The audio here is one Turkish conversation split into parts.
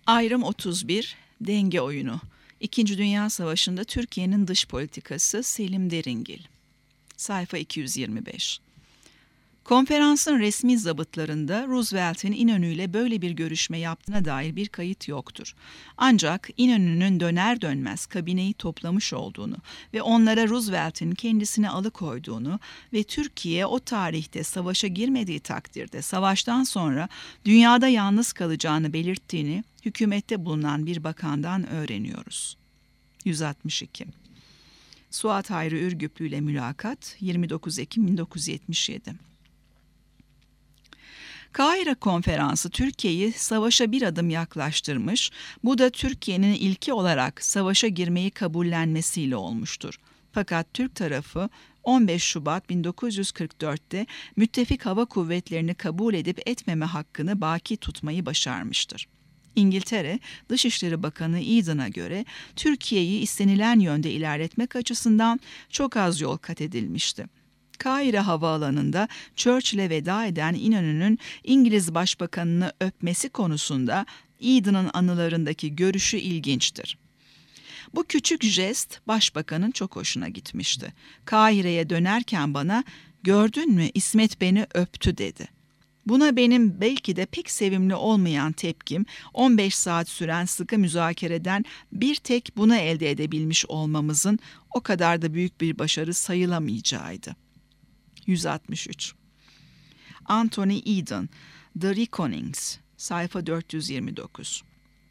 Ayrım 31, Denge Oyunu. İkinci Dünya Savaşı'nda Türkiye'nin dış politikası Selim Deringil. Sayfa 225. Konferansın resmi zabıtlarında Roosevelt'in İnönü'yle böyle bir görüşme yaptığına dair bir kayıt yoktur. Ancak İnönü'nün döner dönmez kabineyi toplamış olduğunu ve onlara Roosevelt'in kendisini alıkoyduğunu ve Türkiye o tarihte savaşa girmediği takdirde savaştan sonra dünyada yalnız kalacağını belirttiğini hükümette bulunan bir bakandan öğreniyoruz. 162. Suat Hayri Ürgüplü ile mülakat 29 Ekim 1977. Kahire Konferansı Türkiye'yi savaşa bir adım yaklaştırmış, bu da Türkiye'nin ilki olarak savaşa girmeyi kabullenmesiyle olmuştur. Fakat Türk tarafı 15 Şubat 1944'te müttefik hava kuvvetlerini kabul edip etmeme hakkını baki tutmayı başarmıştır. İngiltere Dışişleri Bakanı Eden'a göre Türkiye'yi istenilen yönde ilerletmek açısından çok az yol kat edilmişti. Kahire Havaalanı'nda Churchill'e veda eden İnönü'nün İngiliz Başbakanını öpmesi konusunda Eden'ın anılarındaki görüşü ilginçtir. Bu küçük jest Başbakanın çok hoşuna gitmişti. Kahire'ye dönerken bana "Gördün mü, İsmet beni öptü" dedi. Buna benim belki de pek sevimli olmayan tepkim 15 saat süren sıkı müzakereden bir tek bunu elde edebilmiş olmamızın o kadar da büyük bir başarı sayılamayacağıydı. 163. Anthony Eden, The Reckonings, sayfa 429.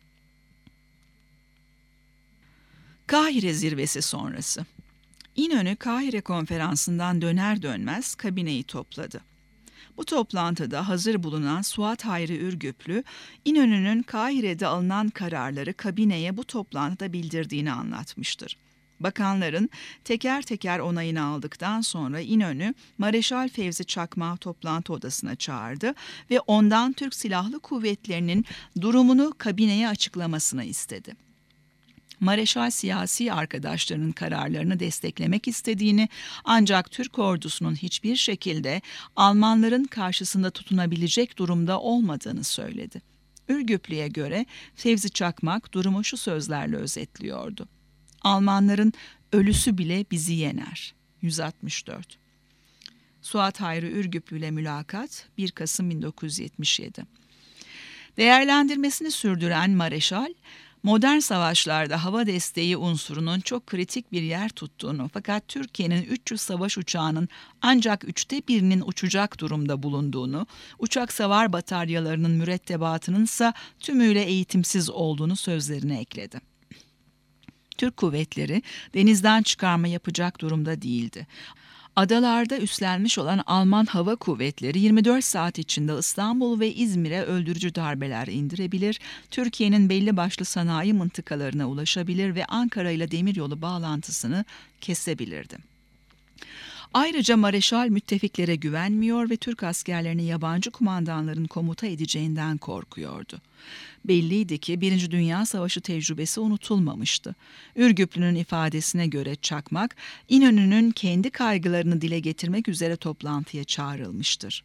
Kahire zirvesi sonrası. İnönü Kahire Konferansı'ndan döner dönmez kabineyi topladı. Bu toplantıda hazır bulunan Suat Hayri Ürgüplü, İnönü'nün Kahire'de alınan kararları kabineye bu toplantıda bildirdiğini anlatmıştır. Bakanların teker teker onayını aldıktan sonra İnönü, Mareşal Fevzi Çakmak'ı toplantı odasına çağırdı ve ondan Türk Silahlı Kuvvetleri'nin durumunu kabineye açıklamasını istedi. Mareşal siyasi arkadaşlarının kararlarını desteklemek istediğini, ancak Türk ordusunun hiçbir şekilde Almanların karşısında tutunabilecek durumda olmadığını söyledi. Ürgüplü'ye göre Fevzi Çakmak durumu şu sözlerle özetliyordu: "Almanların ölüsü bile bizi yener." 164. Suat Hayri Ürgüplü ile mülakat 1 Kasım 1977. Değerlendirmesini sürdüren Mareşal, modern savaşlarda hava desteği unsurunun çok kritik bir yer tuttuğunu, fakat Türkiye'nin 300 savaş uçağının ancak 1/3'ünün uçacak durumda bulunduğunu, uçak savar bataryalarının mürettebatının ise tümüyle eğitimsiz olduğunu sözlerine ekledi. Türk kuvvetleri denizden çıkarma yapacak durumda değildi. Adalarda üstlenmiş olan Alman Hava Kuvvetleri 24 saat içinde İstanbul ve İzmir'e öldürücü darbeler indirebilir, Türkiye'nin belli başlı sanayi mıntıkalarına ulaşabilir ve Ankara ile demiryolu bağlantısını kesebilirdi. Ayrıca Mareşal müttefiklere güvenmiyor ve Türk askerlerini yabancı kumandanların komuta edeceğinden korkuyordu. Belliydi ki Birinci Dünya Savaşı tecrübesi unutulmamıştı. Ürgüplü'nün ifadesine göre Çakmak, İnönü'nün kendi kaygılarını dile getirmek üzere toplantıya çağrılmıştır.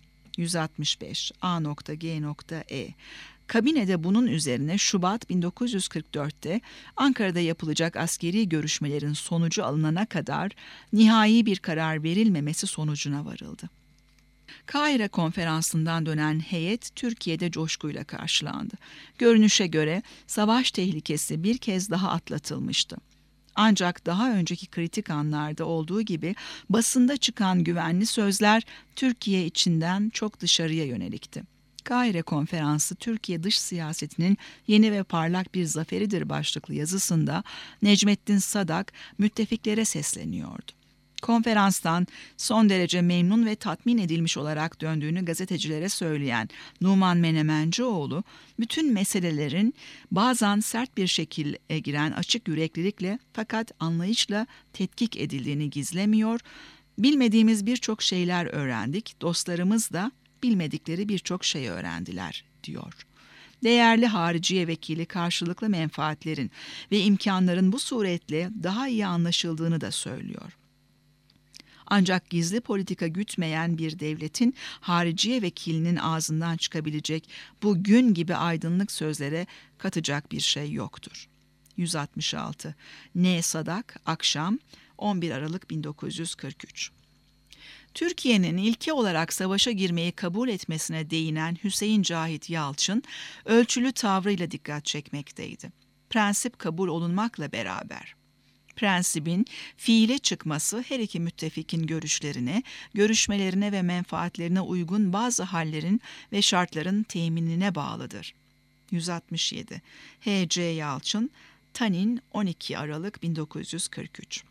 165. A.G.E. Kabinede bunun üzerine Şubat 1944'te Ankara'da yapılacak askeri görüşmelerin sonucu alınana kadar nihai bir karar verilmemesi sonucuna varıldı. Kahire Konferansı'ndan dönen heyet Türkiye'de coşkuyla karşılandı. Görünüşe göre savaş tehlikesi bir kez daha atlatılmıştı. Ancak daha önceki kritik anlarda olduğu gibi basında çıkan güvenli sözler Türkiye içinden çok dışarıya yönelikti. Kahire Konferansı Türkiye dış siyasetinin yeni ve parlak bir zaferidir başlıklı yazısında Necmettin Sadak müttefiklere sesleniyordu. Konferanstan son derece memnun ve tatmin edilmiş olarak döndüğünü gazetecilere söyleyen Numan Menemencioğlu, bütün meselelerin bazen sert bir şekilde giren açık yüreklilikle fakat anlayışla tetkik edildiğini gizlemiyor, bilmediğimiz birçok şeyler öğrendik, dostlarımız da bilmedikleri birçok şey öğrendiler, diyor. Değerli hariciye vekili karşılıklı menfaatlerin ve imkanların bu suretle daha iyi anlaşıldığını da söylüyor. Ancak gizli politika gütmeyen bir devletin hariciye vekilinin ağzından çıkabilecek bu gün gibi aydınlık sözlere katacak bir şey yoktur. 166. N. Sadak, akşam 11 Aralık 1943. Türkiye'nin ilke olarak savaşa girmeyi kabul etmesine değinen Hüseyin Cahit Yalçın, ölçülü tavrıyla dikkat çekmekteydi. Prensip kabul olunmakla beraber. Prensibin fiile çıkması her iki müttefikin görüşlerine, görüşmelerine ve menfaatlerine uygun bazı hallerin ve şartların teminine bağlıdır. 167. H.C. Yalçın, Tanin 12 Aralık 1943.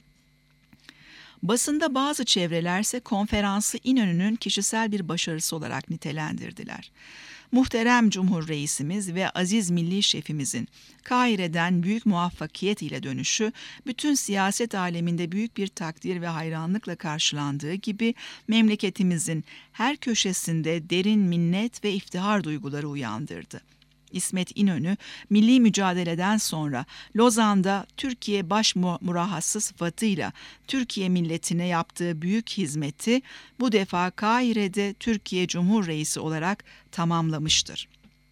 Basında bazı çevrelerse konferansı İnönü'nün kişisel bir başarısı olarak nitelendirdiler. Muhterem Cumhur Reisimiz ve aziz milli şefimizin Kahire'den büyük muvaffakiyet ile dönüşü, bütün siyaset aleminde büyük bir takdir ve hayranlıkla karşılandığı gibi memleketimizin her köşesinde derin minnet ve iftihar duyguları uyandırdı. İsmet İnönü, milli mücadeleden sonra Lozan'da Türkiye baş murahhası sıfatıyla Türkiye milletine yaptığı büyük hizmeti bu defa Kahire'de Türkiye Cumhur Reisi olarak tamamlamıştır.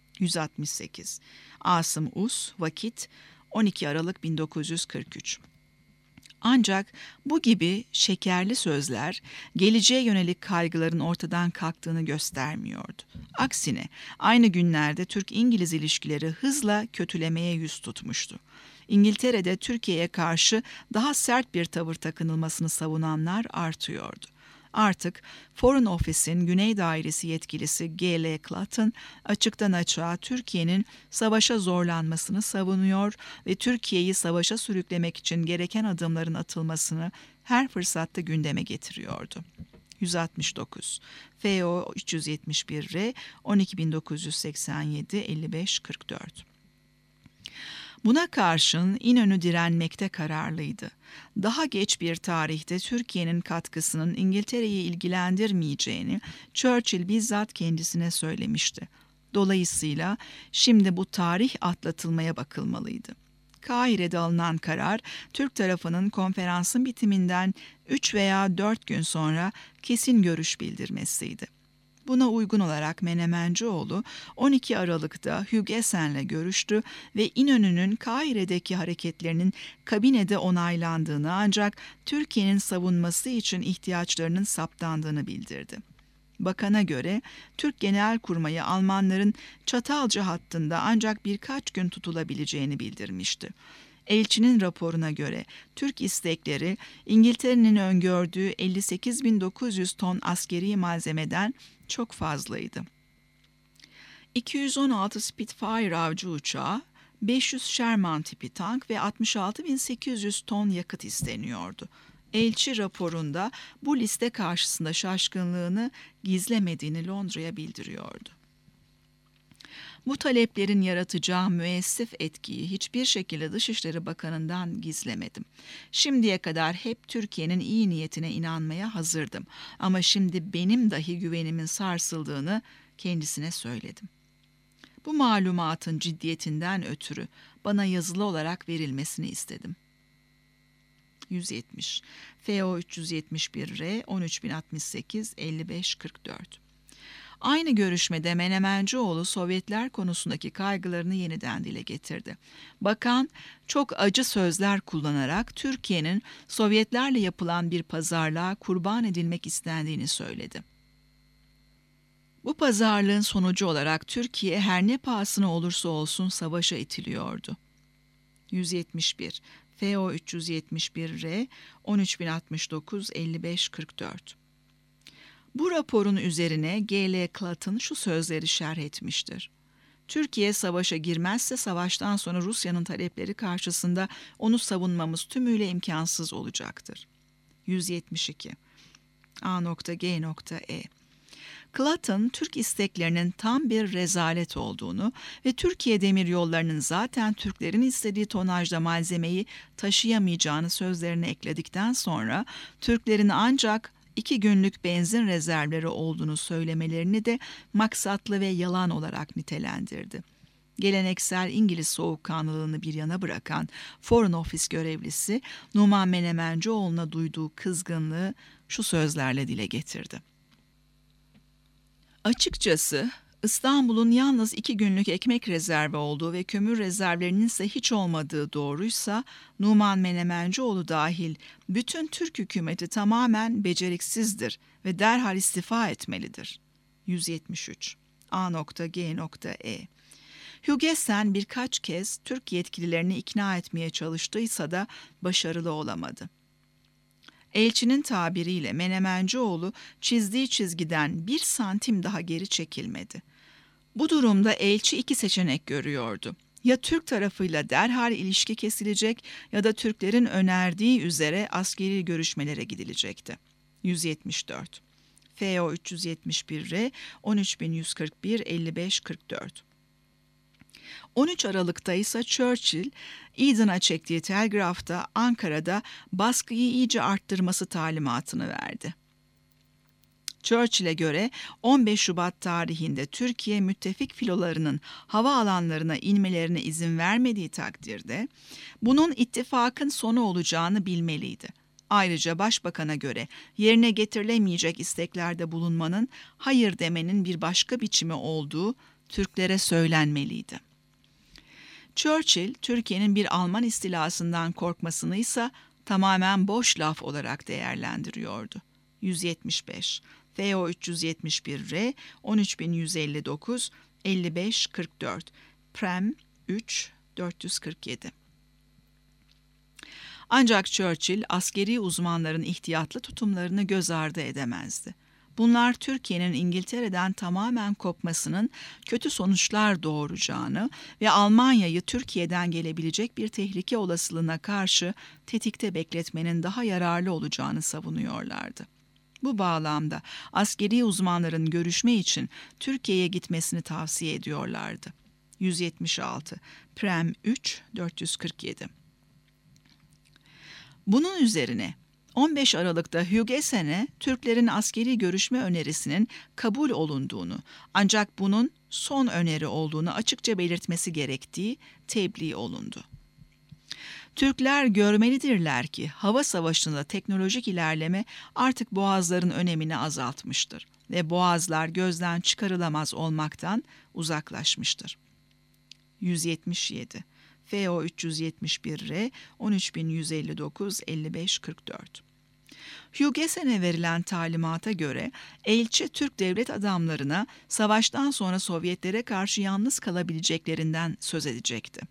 168. Asım Us, Vakit 12 Aralık 1943. Ancak bu gibi şekerli sözler geleceğe yönelik kaygıların ortadan kalktığını göstermiyordu. Aksine aynı günlerde Türk-İngiliz ilişkileri hızla kötülemeye yüz tutmuştu. İngiltere'de Türkiye'ye karşı daha sert bir tavır takınılmasını savunanlar artıyordu. Artık Foreign Office'in Güney Dairesi yetkilisi G.L. Clayton açıktan açığa Türkiye'nin savaşa zorlanmasını savunuyor ve Türkiye'yi savaşa sürüklemek için gereken adımların atılmasını her fırsatta gündeme getiriyordu. 169. FO 371R 12.987 55.44. Buna karşın İnönü direnmekte kararlıydı. Daha geç bir tarihte Türkiye'nin katkısının İngiltere'yi ilgilendirmeyeceğini Churchill bizzat kendisine söylemişti. Dolayısıyla şimdi bu tarih atlatılmaya bakılmalıydı. Kahire'de alınan karar, Türk tarafının konferansın bitiminden 3 veya 4 gün sonra kesin görüş bildirmesiydi. Buna uygun olarak Menemencioğlu 12 Aralık'ta Hugh Essen'le görüştü ve İnönü'nün Kahire'deki hareketlerinin kabinede onaylandığını ancak Türkiye'nin savunması için ihtiyaçlarının saptandığını bildirdi. Bakana göre Türk Genelkurmayı Almanların Çatalca hattında ancak birkaç gün tutulabileceğini bildirmişti. Elçinin raporuna göre Türk istekleri İngiltere'nin öngördüğü 58.900 ton askeri malzemeden çok fazlaydı. 216 Spitfire avcı uçağı, 500 Sherman tipi tank ve 66.800 ton yakıt isteniyordu. Elçi raporunda bu liste karşısında şaşkınlığını gizlemediğini Londra'ya bildiriyordu. Bu taleplerin yaratacağı müessif etkiyi hiçbir şekilde Dışişleri Bakanı'ndan gizlemedim. Şimdiye kadar hep Türkiye'nin iyi niyetine inanmaya hazırdım. Ama şimdi benim dahi güvenimin sarsıldığını kendisine söyledim. Bu malumatın ciddiyetinden ötürü bana yazılı olarak verilmesini istedim. 170. FO 371R 13.068 55.44. Aynı görüşmede Menemencioğlu Sovyetler konusundaki kaygılarını yeniden dile getirdi. Bakan çok acı sözler kullanarak Türkiye'nin Sovyetlerle yapılan bir pazarlığa kurban edilmek istendiğini söyledi. Bu pazarlığın sonucu olarak Türkiye her ne pahasına olursa olsun savaşa itiliyordu. 171. FO 371R 13.069 55.44. Bu raporun üzerine G.L. Clayton şu sözleri şerh etmiştir. Türkiye savaşa girmezse savaştan sonra Rusya'nın talepleri karşısında onu savunmamız tümüyle imkansız olacaktır. 172. A.G.E. Clayton, Türk isteklerinin tam bir rezalet olduğunu ve Türkiye demiryollarının zaten Türklerin istediği tonajda malzemeyi taşıyamayacağını sözlerine ekledikten sonra Türklerin ancak 2 günlük benzin rezervleri olduğunu söylemelerini de maksatlı ve yalan olarak nitelendirdi. Geleneksel İngiliz soğukkanlılığını bir yana bırakan Foreign Office görevlisi Numan Menemencioğlu'na duyduğu kızgınlığı şu sözlerle dile getirdi. Açıkçası İstanbul'un yalnız 2 günlük ekmek rezervi olduğu ve kömür rezervlerinin ise hiç olmadığı doğruysa, Numan Menemencioğlu dahil bütün Türk hükümeti tamamen beceriksizdir ve derhal istifa etmelidir. 173 A.G.E. Hugessen birkaç kez Türk yetkililerini ikna etmeye çalıştıysa da başarılı olamadı. Elçinin tabiriyle Menemencioğlu çizdiği çizgiden 1 santim daha geri çekilmedi. Bu durumda elçi 2 seçenek görüyordu. Ya Türk tarafıyla derhal ilişki kesilecek ya da Türklerin önerdiği üzere askeri görüşmelere gidilecekti. 174 FO 371R 13141 5544 13 Aralık'ta ise Churchill, Eden'a çektiği telgrafta Ankara'da baskıyı iyice arttırması talimatını verdi. Churchill'e göre 15 Şubat tarihinde Türkiye müttefik filolarının hava alanlarına inmelerine izin vermediği takdirde bunun ittifakın sonu olacağını bilmeliydi. Ayrıca Başbakan'a göre yerine getirilemeyecek isteklerde bulunmanın hayır demenin bir başka biçimi olduğu Türklere söylenmeliydi. Churchill, Türkiye'nin bir Alman istilasından korkmasını ise tamamen boş laf olarak değerlendiriyordu. 175 FO 371R 13159 5544 Prem 3 447 Ancak Churchill askeri uzmanların ihtiyatlı tutumlarını göz ardı edemezdi. Bunlar Türkiye'nin İngiltere'den tamamen kopmasının kötü sonuçlar doğuracağını ve Almanya'yı Türkiye'den gelebilecek bir tehlike olasılığına karşı tetikte bekletmenin daha yararlı olacağını savunuyorlardı. Bu bağlamda askeri uzmanların görüşme için Türkiye'ye gitmesini tavsiye ediyorlardı. 176 Prem 3 447 Bunun üzerine 15 Aralık'ta Hugessen'e Türklerin askeri görüşme önerisinin kabul olunduğunu, ancak bunun son öneri olduğunu açıkça belirtmesi gerektiği tebliğ olundu. Türkler görmelidirler ki hava savaşında teknolojik ilerleme artık boğazların önemini azaltmıştır ve boğazlar gözden çıkarılamaz olmaktan uzaklaşmıştır. 177 FO 371R 13159 5544 Hugessen'e verilen talimata göre elçi Türk devlet adamlarına savaştan sonra Sovyetlere karşı yalnız kalabileceklerinden söz edecekti.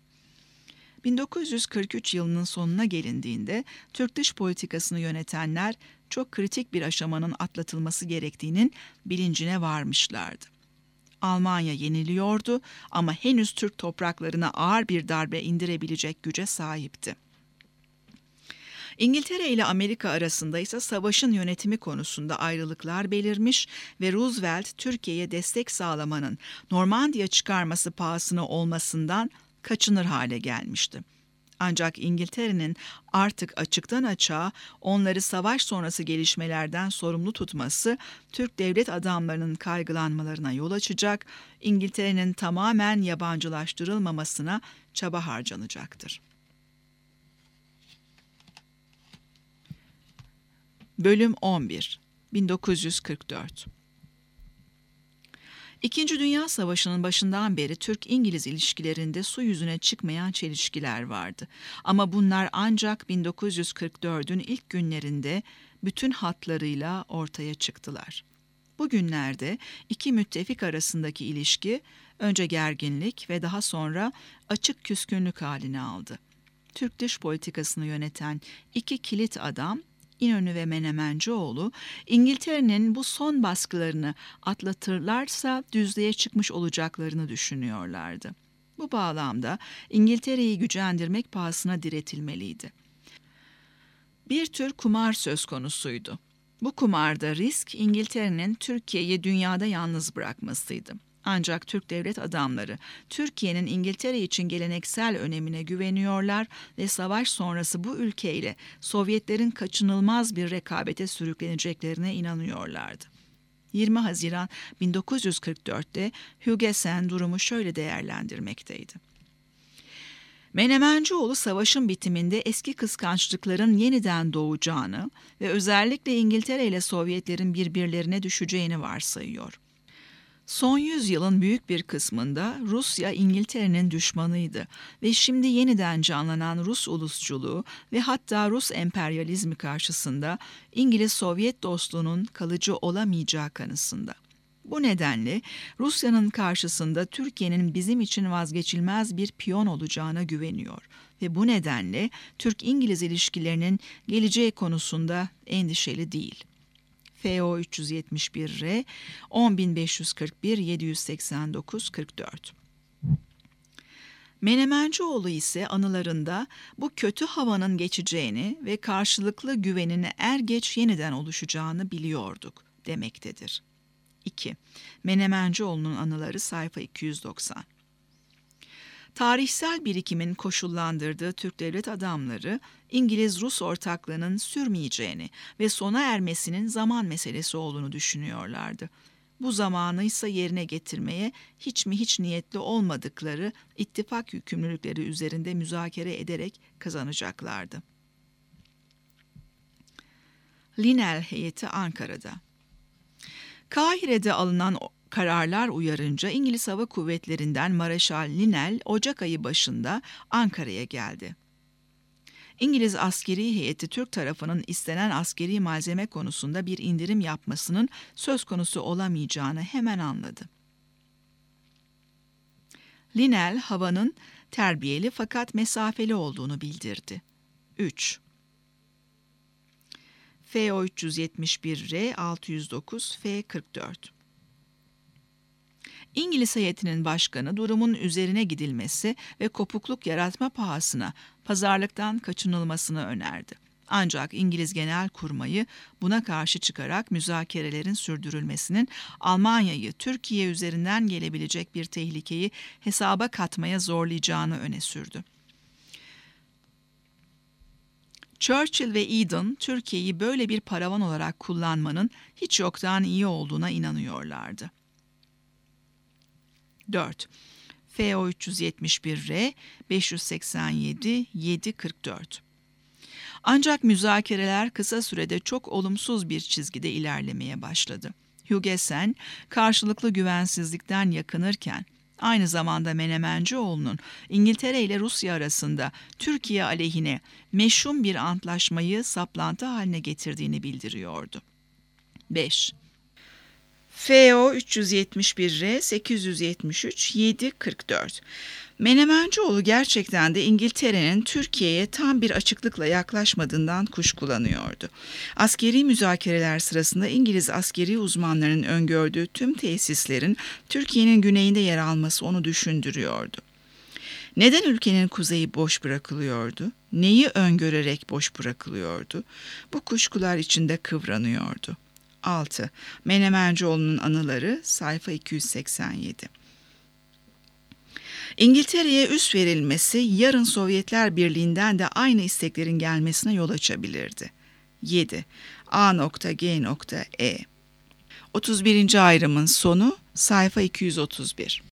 1943 yılının sonuna gelindiğinde Türk dış politikasını yönetenler çok kritik bir aşamanın atlatılması gerektiğinin bilincine varmışlardı. Almanya yeniliyordu ama henüz Türk topraklarına ağır bir darbe indirebilecek güce sahipti. İngiltere ile Amerika arasında ise savaşın yönetimi konusunda ayrılıklar belirmiş ve Roosevelt Türkiye'ye destek sağlamanın Normandiya çıkarması pahasına olmasından kaçınır hale gelmişti. Ancak İngiltere'nin artık açıktan açığa onları savaş sonrası gelişmelerden sorumlu tutması Türk devlet adamlarının kaygılanmalarına yol açacak, İngiltere'nin tamamen yabancılaştırılmamasına çaba harcanacaktır. Bölüm 11 1944 İkinci Dünya Savaşı'nın başından beri Türk-İngiliz ilişkilerinde su yüzüne çıkmayan çelişkiler vardı. Ama bunlar ancak 1944'ün ilk günlerinde bütün hatlarıyla ortaya çıktılar. Bu günlerde iki müttefik arasındaki ilişki önce gerginlik ve daha sonra açık küskünlük halini aldı. Türk dış politikasını yöneten iki kilit adam, İnönü ve Menemencioğlu, İngiltere'nin bu son baskılarını atlatırlarsa düzlüğe çıkmış olacaklarını düşünüyorlardı. Bu bağlamda İngiltere'yi gücendirmek pahasına diretilmeliydi. Bir tür kumar söz konusuydu. Bu kumarda risk İngiltere'nin Türkiye'yi dünyada yalnız bırakmasıydı. Ancak Türk devlet adamları Türkiye'nin İngiltere için geleneksel önemine güveniyorlar ve savaş sonrası bu ülkeyle Sovyetlerin kaçınılmaz bir rekabete sürükleneceklerine inanıyorlardı. 20 Haziran 1944'te Hugessen durumu şöyle değerlendirmekteydi. Menemencioğlu savaşın bitiminde eski kıskançlıkların yeniden doğacağını ve özellikle İngiltere ile Sovyetlerin birbirlerine düşeceğini varsayıyor. Son yüzyılın büyük bir kısmında Rusya İngiltere'nin düşmanıydı ve şimdi yeniden canlanan Rus ulusçuluğu ve hatta Rus emperyalizmi karşısında İngiliz-Sovyet dostluğunun kalıcı olamayacağı kanısında. Bu nedenle Rusya'nın karşısında Türkiye'nin bizim için vazgeçilmez bir piyon olacağına güveniyor ve bu nedenle Türk-İngiliz ilişkilerinin geleceği konusunda endişeli değil. FO 371R 10541 789 44. Menemencioğlu ise anılarında bu kötü havanın geçeceğini ve karşılıklı güvenin er geç yeniden oluşacağını biliyorduk demektedir. 2. Menemencioğlu'nun anıları sayfa 290. Tarihsel birikimin koşullandırdığı Türk devlet adamları İngiliz-Rus ortaklığının sürmeyeceğini ve sona ermesinin zaman meselesi olduğunu düşünüyorlardı. Bu zamanı ise yerine getirmeye hiç niyetli olmadıkları ittifak yükümlülükleri üzerinde müzakere ederek kazanacaklardı. Linel heyeti Ankara'da. Kahire'de alınan kararlar uyarınca İngiliz Hava Kuvvetleri'nden Mareşal Linel Ocak ayı başında Ankara'ya geldi. İngiliz askeri heyeti Türk tarafının istenen askeri malzeme konusunda bir indirim yapmasının söz konusu olamayacağını hemen anladı. Linel havanın terbiyeli fakat mesafeli olduğunu bildirdi. 3. FO 371R 609 F44. İngiliz heyetinin başkanı durumun üzerine gidilmesi ve kopukluk yaratma pahasına pazarlıktan kaçınılmasını önerdi. Ancak İngiliz Genelkurmayı buna karşı çıkarak müzakerelerin sürdürülmesinin Almanya'yı Türkiye üzerinden gelebilecek bir tehlikeyi hesaba katmaya zorlayacağını öne sürdü. Churchill ve Eden, Türkiye'yi böyle bir paravan olarak kullanmanın hiç yoktan iyi olduğuna inanıyorlardı. 4. FO 371R 587 744. Ancak müzakereler kısa sürede çok olumsuz bir çizgide ilerlemeye başladı. Hugessen karşılıklı güvensizlikten yakınırken aynı zamanda Menemencioğlu'nun İngiltere ile Rusya arasında Türkiye aleyhine meşhum bir antlaşmayı saplantı haline getirdiğini bildiriyordu. 5. FO 371R 873 744. Menemencioğlu gerçekten de İngiltere'nin Türkiye'ye tam bir açıklıkla yaklaşmadığından kuşkulanıyordu. Askeri müzakereler sırasında İngiliz askeri uzmanlarının öngördüğü tüm tesislerin Türkiye'nin güneyinde yer alması onu düşündürüyordu. Neden ülkenin kuzeyi boş bırakılıyordu? Neyi öngörerek boş bırakılıyordu? Bu kuşkular içinde kıvranıyordu. 6. Menemencioğlu'nun anıları sayfa 287. İngiltere'ye üs verilmesi yarın Sovyetler Birliği'nden de aynı isteklerin gelmesine yol açabilirdi. 7. A.G.E 31. ayrımın sonu sayfa 231.